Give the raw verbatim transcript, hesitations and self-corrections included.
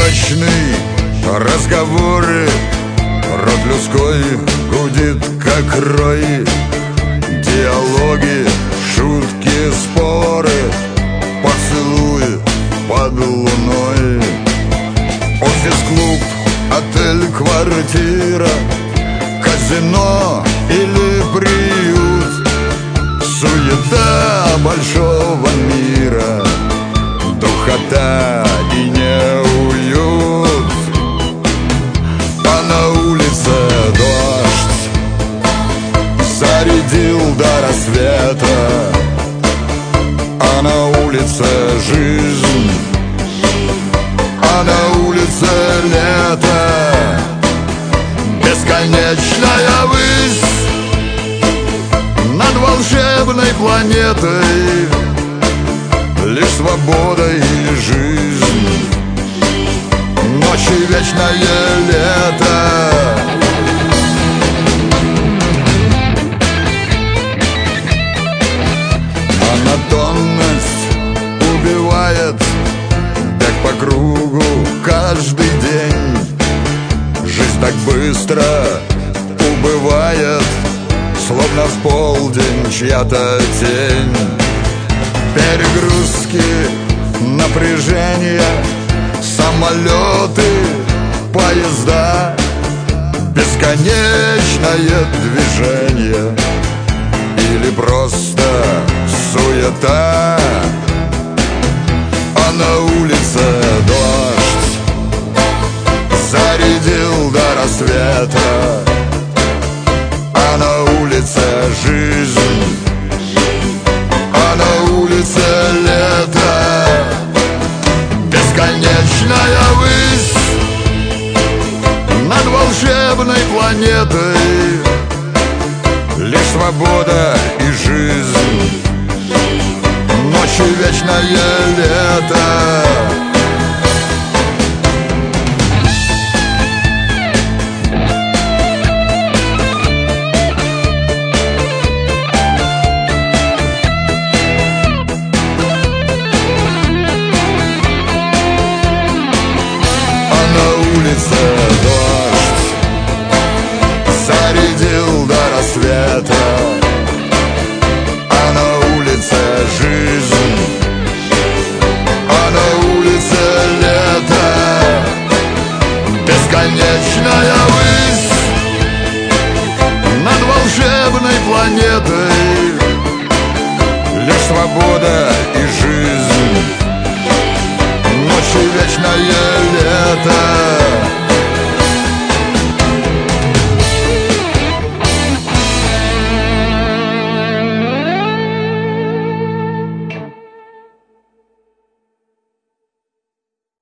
Безоблачный разговоры, рот людской гудит, как рой. Диалоги, шутки, споры, поцелуи под луной. Офис-клуб, отель, квартира, казино или приют. Суета большого мира, духота и неуют. А на улице дождь зарядил до рассвета, а на улице жизнь, а на улице лето. Бесконечная высь над волшебной планетой, лишь свобода и жизнь, ночь и вечное лето. Монотонность убивает, бег по кругу каждый день. Жизнь так быстро убывает, словно в полдень чья-то тень. Перегрузки, напряжение, самолеты, поезда, бесконечное движение или просто суета. А на улице дождь зарядил до рассвета, а на улице жизнь, а на улице лето. Бесконечная высь над волшебной планетой, лишь свобода и жизнь, ночь и вечное лето. Дождь зарядил до рассвета, а на улице жизнь, а на улице лето. Бесконечная высь над волшебной планетой, лишь свобода и жизнь, ночь и вечное